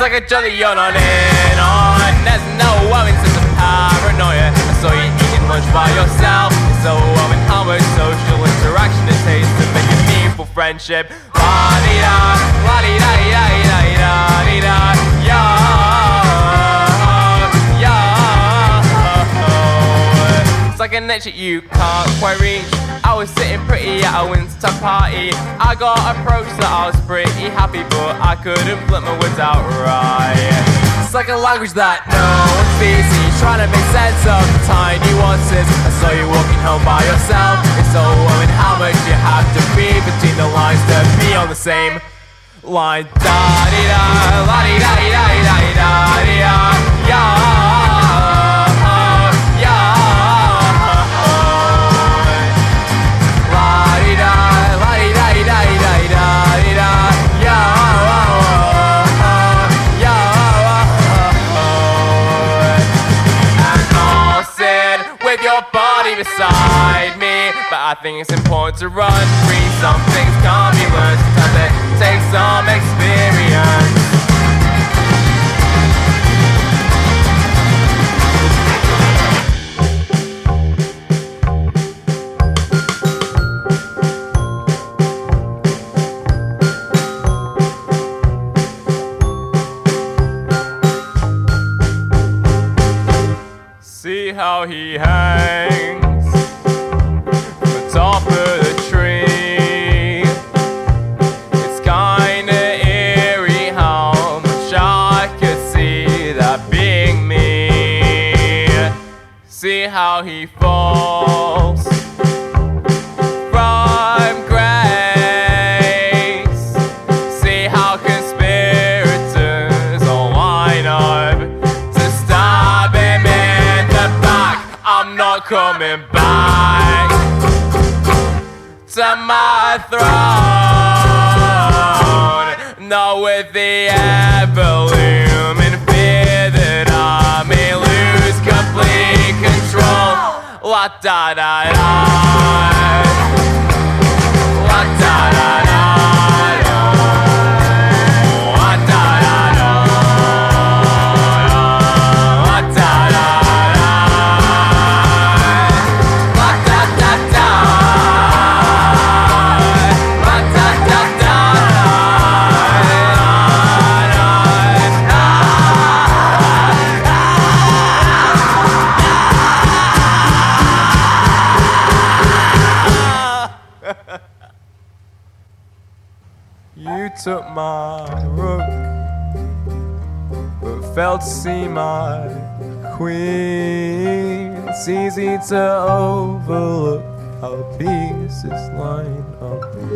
like a jolly you're not in on. There's no worries, it's a paranoia. I saw you eating lunch by yourself. It's so loving how much social interaction it takes to make a meaningful friendship. La-di-da, la-di-da-di-da-di-da-di-da, it's like an edge that you can't quite reach. I was sitting pretty at a Winter party. I got approached that I was pretty happy, but I couldn't flip my words out right. It's like a language that no one speaks. You're trying to make sense of the tiny nuances. I saw you walking home by yourself. It's so worrying how much you have to read between the lines to be on the same line. Da-di-da, la-di-da-di-da-di-da-di-da-di-da, beside me, but I think it's important to run free. Some things can't be learned, sometimes it takes some experience. See how he hangs top of the tree. It's kinda eerie how much I could see that being me. See how he falls from grace. See how conspirators all line up to stab him in the back. I'm not coming back to my throne, not with the ever-looming fear that I may lose complete control. La da da da, la da da da, la da da da, la da da da, la da da da. You took my rook, but failed to see my queen. It's easy to overlook how the pieces line up.